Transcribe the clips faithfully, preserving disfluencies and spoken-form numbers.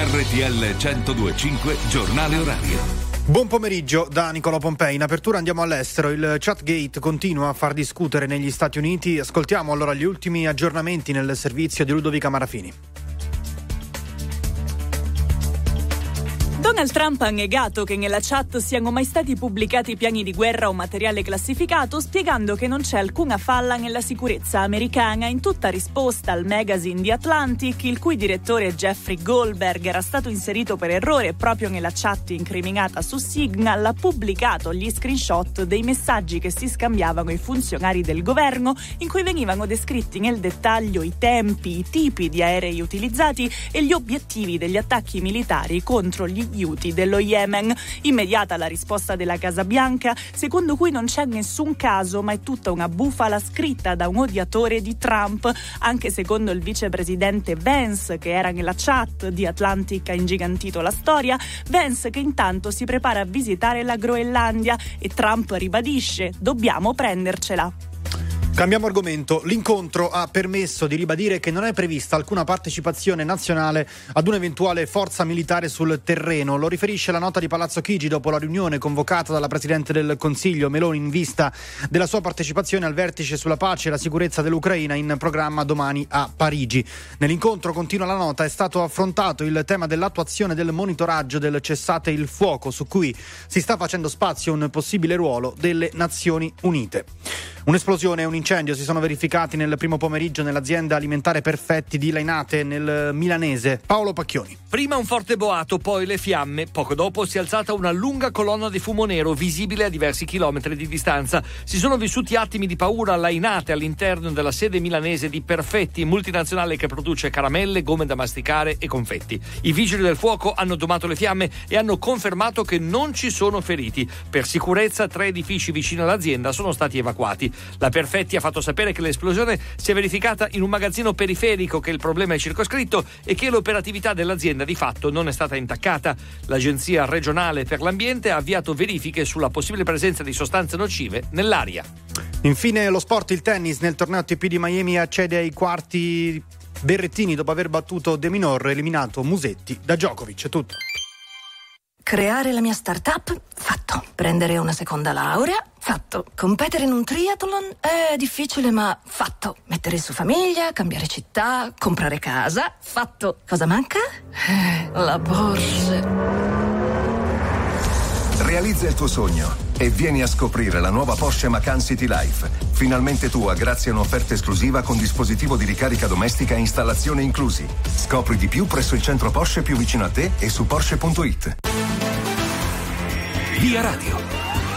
R T L centodue e cinque Giornale Orario. Buon pomeriggio da Nicolò Pompei. In apertura andiamo all'estero. Il Chatgate continua a far discutere negli Stati Uniti. Ascoltiamo allora gli ultimi aggiornamenti nel servizio di Ludovica Marafini. Donald Trump ha negato che nella chat siano mai stati pubblicati piani di guerra o materiale classificato, spiegando che non c'è alcuna falla nella sicurezza americana. In tutta risposta al magazine The Atlantic, il cui direttore Jeffrey Goldberg era stato inserito per errore proprio nella chat incriminata su Signal, ha pubblicato gli screenshot dei messaggi che si scambiavano i funzionari del governo, in cui venivano descritti nel dettaglio i tempi, i tipi di aerei utilizzati e gli obiettivi degli attacchi militari contro gli Houthi dello Yemen. Immediata la risposta della Casa Bianca, secondo cui non c'è nessun caso, ma è tutta una bufala scritta da un odiatore di Trump. Anche secondo il vicepresidente Vance, che era nella chat, The Atlantic ha ingigantito la storia. Vance che intanto si prepara a visitare la Groenlandia e Trump ribadisce: dobbiamo prendercela. Cambiamo argomento. L'incontro ha permesso di ribadire che non è prevista alcuna partecipazione nazionale ad un'eventuale forza militare sul terreno. Lo riferisce la nota di Palazzo Chigi dopo la riunione convocata dalla Presidente del Consiglio Meloni in vista della sua partecipazione al vertice sulla pace e la sicurezza dell'Ucraina in programma domani a Parigi. Nell'incontro, continua la nota, è stato affrontato il tema dell'attuazione del monitoraggio del cessate il fuoco, su cui si sta facendo spazio un possibile ruolo delle Nazioni Unite. Un'esplosione e un incendio si sono verificati nel primo pomeriggio nell'azienda alimentare Perfetti di Lainate, nel milanese. Paolo Pacchioni. Prima un forte boato, poi le fiamme. Poco dopo si è alzata una lunga colonna di fumo nero visibile a diversi chilometri di distanza. Si sono vissuti attimi di paura a Lainate, all'interno della sede milanese di Perfetti, multinazionale che produce caramelle, gomme da masticare e confetti. I vigili del fuoco hanno domato le fiamme e hanno confermato che non ci sono feriti. Per sicurezza, tre edifici vicino all'azienda sono stati evacuati. La Perfetti ha fatto sapere che l'esplosione si è verificata in un magazzino periferico, che il problema è circoscritto e che l'operatività dell'azienda di fatto non è stata intaccata. L'Agenzia regionale per l'ambiente ha avviato verifiche sulla possibile presenza di sostanze nocive nell'aria. Infine lo sport, il tennis. Nel torneo A T P di Miami accede ai quarti Berrettini dopo aver battuto De Minaur, eliminato Musetti da Djokovic. È tutto. Creare la mia startup? Fatto. Prendere una seconda laurea? Fatto. Competere in un triathlon? È difficile, ma fatto. Mettere su famiglia, cambiare città, comprare casa? Fatto. Cosa manca? Eh, la Porsche. Realizza il tuo sogno e vieni a scoprire la nuova Porsche Macan City Life. Finalmente tua grazie a un'offerta esclusiva con dispositivo di ricarica domestica e installazione inclusi. Scopri di più presso il centro Porsche più vicino a te e su Porsche punto it. Via Radio.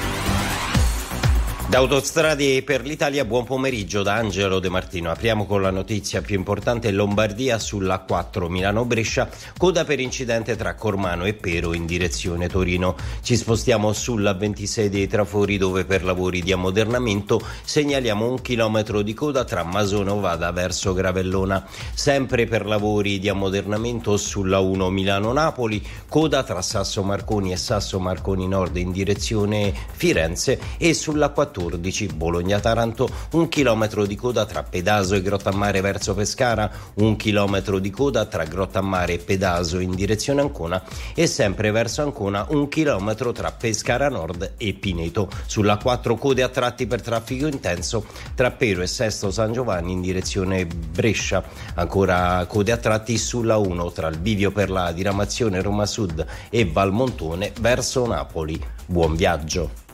Da Autostrade per l'Italia, buon pomeriggio da Angelo De Martino. Apriamo con la notizia più importante: Lombardia sulla quattro Milano-Brescia, coda per incidente tra Cormano e Pero in direzione Torino. Ci spostiamo sulla ventisei dei Trafori, dove per lavori di ammodernamento segnaliamo un chilometro di coda tra Masone Vada verso Gravellona. Sempre per lavori di ammodernamento sulla uno Milano-Napoli, coda tra Sasso Marconi e Sasso Marconi Nord in direzione Firenze, e sulla quattordici Bologna-Taranto un chilometro di coda tra Pedaso e Grottammare verso Pescara, un chilometro di coda tra Grottammare e Pedaso in direzione Ancona, e sempre verso Ancona un chilometro tra Pescara Nord e Pineto. Sulla quattro code a tratti per traffico intenso tra Pero e Sesto San Giovanni in direzione Brescia. Ancora code a tratti sulla uno tra il bivio per la diramazione Roma Sud e Valmontone verso Napoli. Buon viaggio.